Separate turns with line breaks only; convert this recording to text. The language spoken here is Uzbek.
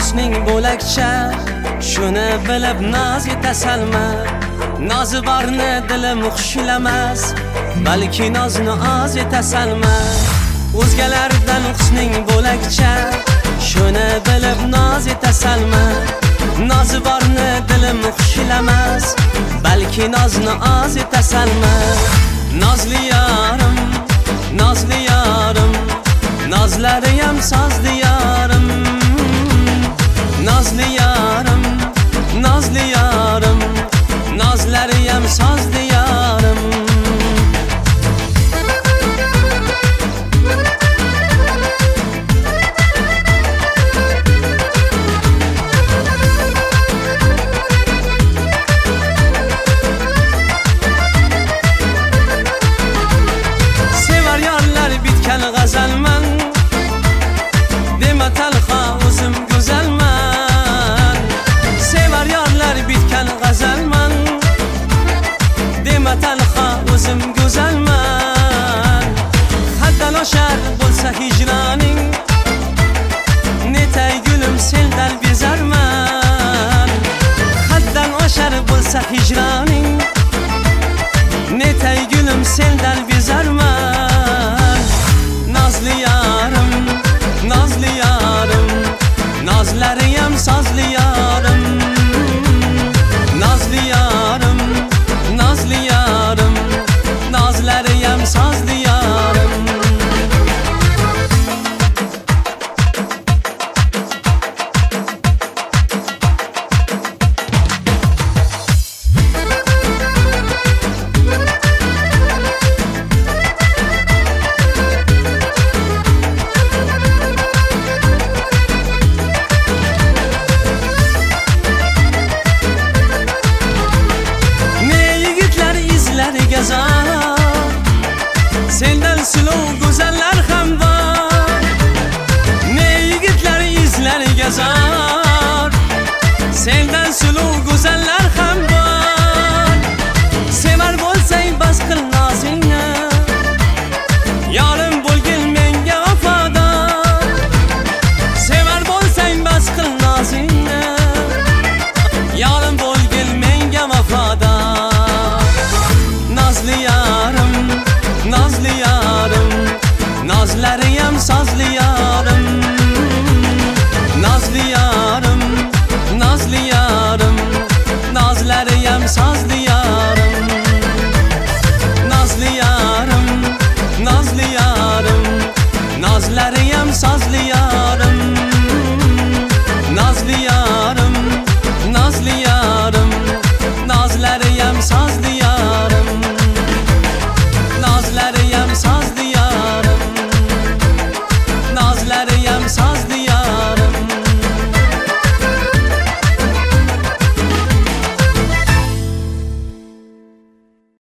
husning bo'lakcha, shuni bilib noz yetasalma. Nozi borni dilim xushlamas, balki nozni oz yetasalma. O'zgalardan husning bo'lakcha, shuni bilib noz yetasalma. Nozi borni dilim xushlamas, balki nozni oz yetasalma. Nozli yorim, nozli yorim, nozlariyam soz diyorim. Nozli yorim, nozli yorim, nozlariyam soz diyorim. Sevar yorlar bitgan g'azalman, dema talxa o'zim go'zalman. Sevar yorlar bitgan g'azalman, dema talxa o'zim go'zalman. Haddan oshar bo'lsa hijroning, netay gulim sendan bezarman. Haddan oshar bo'lsa hijroning, netay gulim sendan